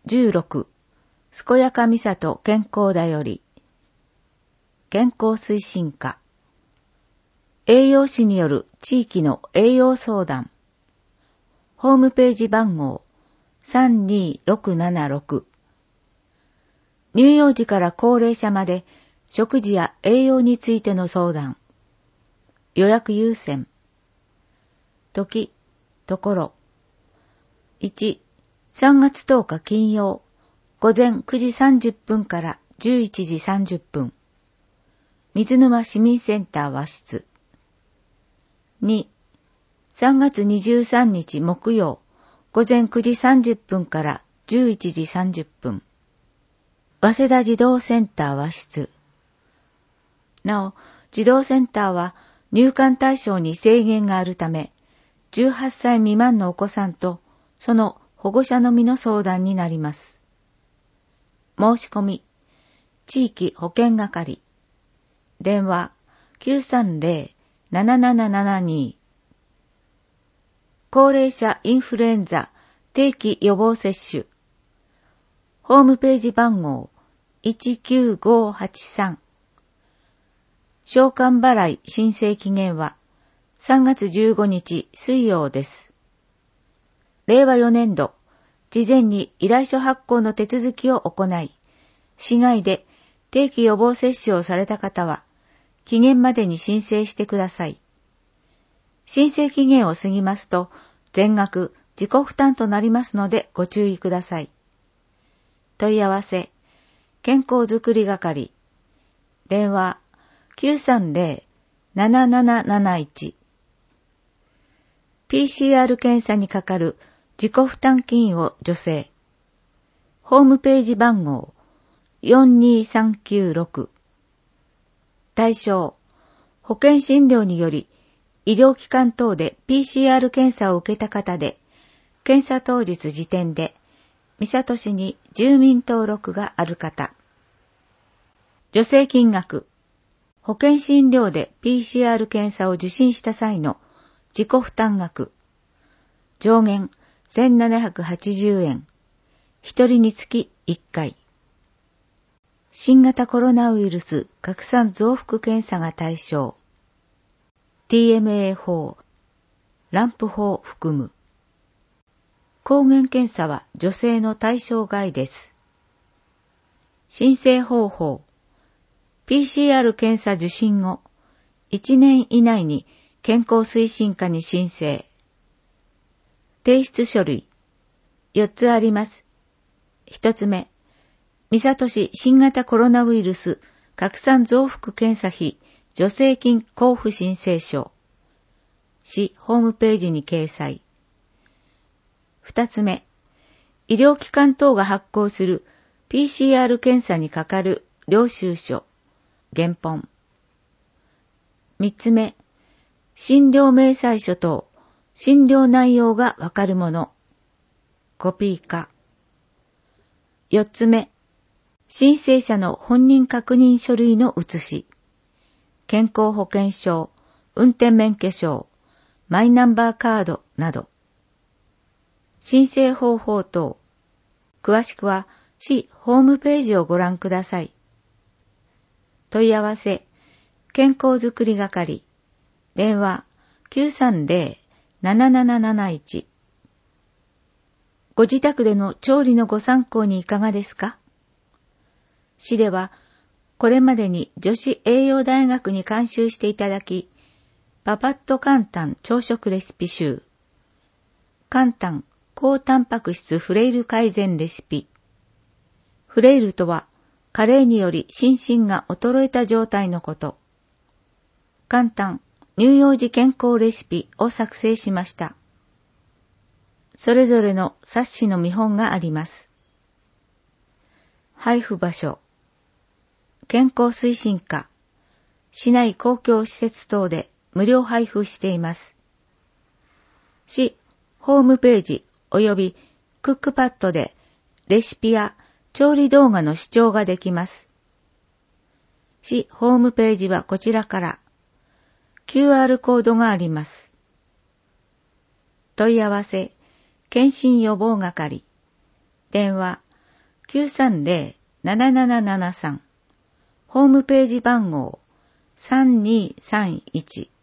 16、健やかみさと健康だより。健康推進課。栄養士による地域の栄養相談。ホームページ番号32676。乳幼児から高齢者まで食事や栄養についての相談。予約優先。時、ところ。1、3月10日金曜、午前9時30分から11時30分。水沼市民センター和室。2、3月23日木曜、午前9時30分から11時30分。早稲田児童センター和室。なお、児童センターは入館対象に制限があるため、18歳未満のお子さんとその保護者のみの相談になります。申し込み、地域保健係。電話 930-7772。高齢者インフルエンザ定期予防接種。ホームページ番号19583。償還払い申請期限は3月15日水曜です。令和4年度、事前に依頼書発行の手続きを行い、市外で定期予防接種をされた方は、期限までに申請してください。申請期限を過ぎますと、全額自己負担となりますのでご注意ください。問い合わせ、健康づくり係。電話930-7771。PCR 検査にかかる自己負担金を助成。ホームページ番号42396。対象、保険診療により医療機関等で PCR 検査を受けた方で、検査当日時点で三郷市に住民登録がある方。助成金額、保険診療で PCR 検査を受診した際の自己負担額、上限1780円、一人につき1回。新型コロナウイルス拡散増幅検査が対象。TMA 法、ランプ法含む。抗原検査は女性の対象外です。申請方法。PCR 検査受診後、1年以内に健康推進課に申請。提出書類。4つあります。1つ目。三郷市新型コロナウイルス拡散増幅検査費助成金交付申請書。市ホームページに掲載。2つ目。医療機関等が発行する PCR 検査にかかる領収書。原本。3つ目。診療明細書等診療内容がわかるもの。コピー化。4つ目。申請者の本人確認書類の写し、健康保険証、運転免許証、マイナンバーカードなど。申請方法等、詳しくは市ホームページをご覧ください。問い合わせ、健康づくり係、電話930-7771。ご自宅での調理のご参考にいかがですか？市では、これまでに女子栄養大学に監修していただき、パパッと簡単朝食レシピ集、簡単高タンパク質フレイル改善レシピ。フレイルとは、加齢により心身が衰えた状態のこと。簡単乳幼児健康レシピを作成しました。それぞれの冊子の見本があります。配布場所。健康推進課、市内公共施設等で無料配布しています。市ホームページ及びクックパッドでレシピや調理動画の視聴ができます。市ホームページはこちらから QR コードがあります。問い合わせ、検診予防係、電話 930-7773、ホームページ番号 3231